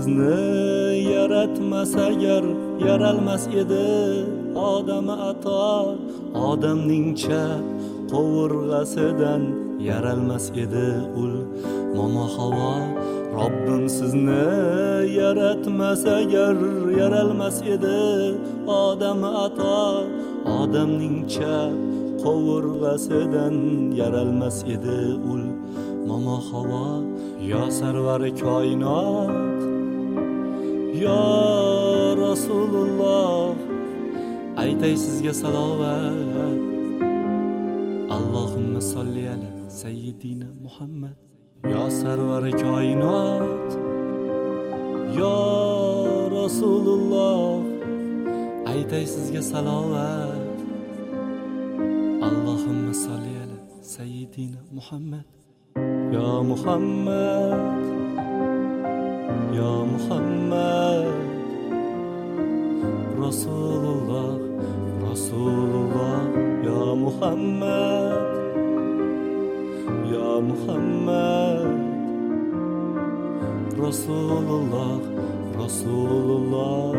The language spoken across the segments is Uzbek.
sizni yaratmasa agar yaralmas edi odam ato. Odamning chap qovurg'asidan yaralmas edi ul momo havo. Robbim sizni yaratmasa agar yaralmas edi odam ato. Odamning chap qovurg'asidan yaralmas edi ul momo havo. Yo sarvari koinot, yo Rasululloh, aytay sizga salovat. Allohumma solli ala sayyidina Muhammad. Yo sarvari koinot, yo Rasululloh, aytay sizga salovat. Allohumma solli ala sayyidina Muhammad. Ya Muhammad, Ya Muhammad, Rasulullah, Rasulullah. Ya Muhammad, Ya Muhammad, Rasulullah, Rasulullah.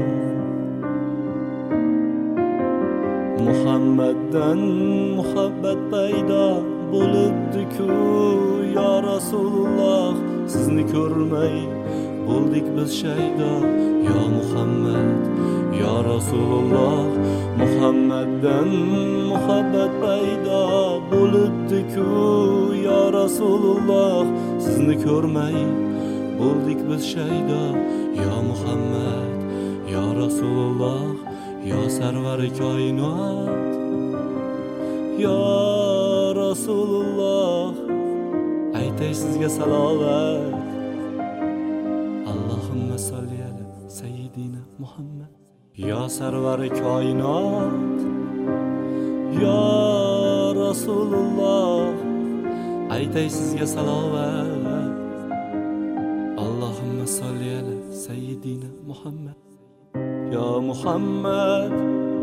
Muhammaddan muhabbat paydo bo'libdi-ku ya Rasululloh. Sizni ko'rmay bo'ldik biz shaydo. Ya Muhammad, ya Rasululloh. Muhammaddan muhabbat paydo bo'libdi-ku ya Rasululloh. Sizni ko'rmay bo'ldik biz shaydo. Ya Muhammad, ya Rasululloh, ya sarvari koinot, ya Rasululloh, aytay sizga salovat. Allohumma solli ala sayyidina Muhammad. Ya sarvari koinot, ya Rasululloh, aytay sizga salovat. Allohumma solli ala sayyidina Muhammad. Ya Muhammad,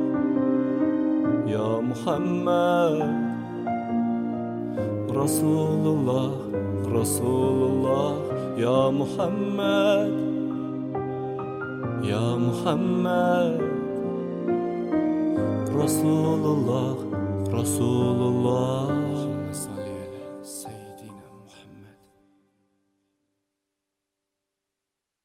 Ya Muhammad, Rasulullah, Rasulullah. Ya Muhammad, Ya Muhammad, Rasulullah, Rasulullah.